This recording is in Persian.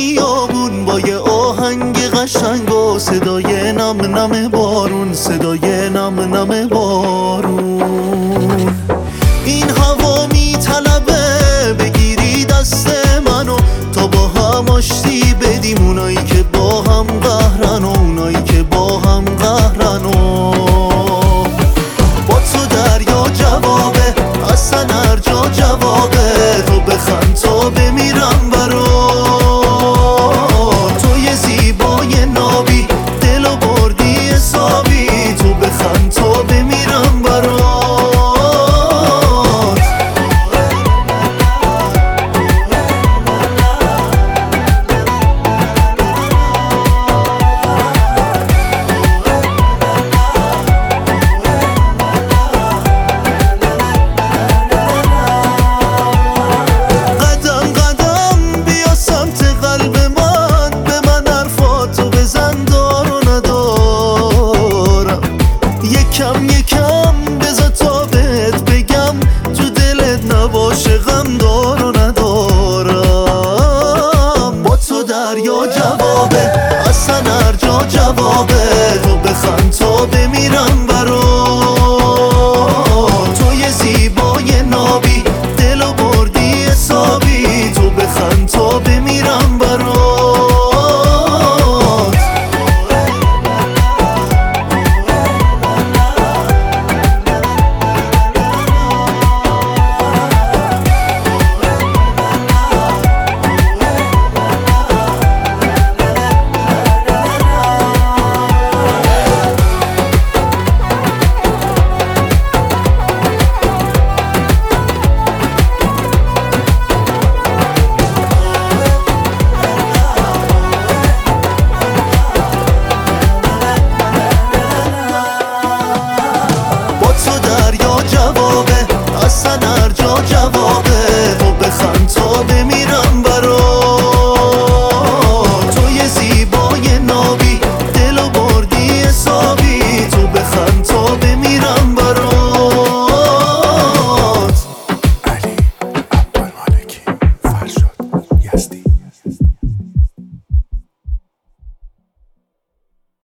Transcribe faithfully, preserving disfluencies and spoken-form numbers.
خیابون با یه آهنگ قشنگ و صدای نم نم بارون، صدای نم نم بارون. این هوا میطلبه بگیری دست منو تا با هم آشتی بدیم، اونایی که با هم قهرن و اونایی که با هم قهرن. و با تو دریا جوابه، اصلا هر جا جوابه، تو بخند تا بمیرم برات. تو یه زیبای نابی، دلو بردی حسابی، تو بخند تا بمیرم برات. یکم یکم بذار تا بهت بگم، تو دلت نباشه غم دار و ندارم. با تو دریا جوابه، اصلا هر جا جوابه، تو بخند تا بمیرم.